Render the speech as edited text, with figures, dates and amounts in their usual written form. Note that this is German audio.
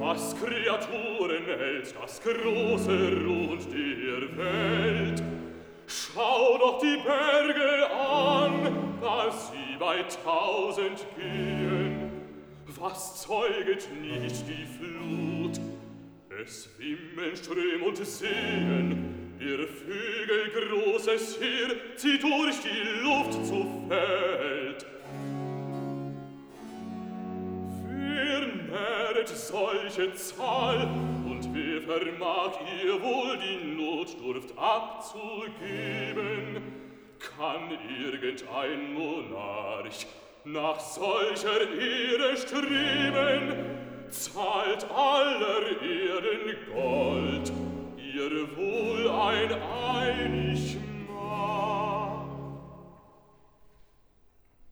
was Kreaturen hält das große Rund der Welt. Schau doch die Berge an, da sie bei 1000 gehen. Was zeuget nicht die Flut? Es wimmeln Ström und Seen, ihr Vögel großes Heer zieht durch die Luft zu Feld. Wer nähret solche Zahl, und wer vermag ihr wohl die Notdurft abzugeben? Kann irgendein Monarch nach solcher Ehre streben? Zahlt aller Erden Gold, ihr wohl ein einig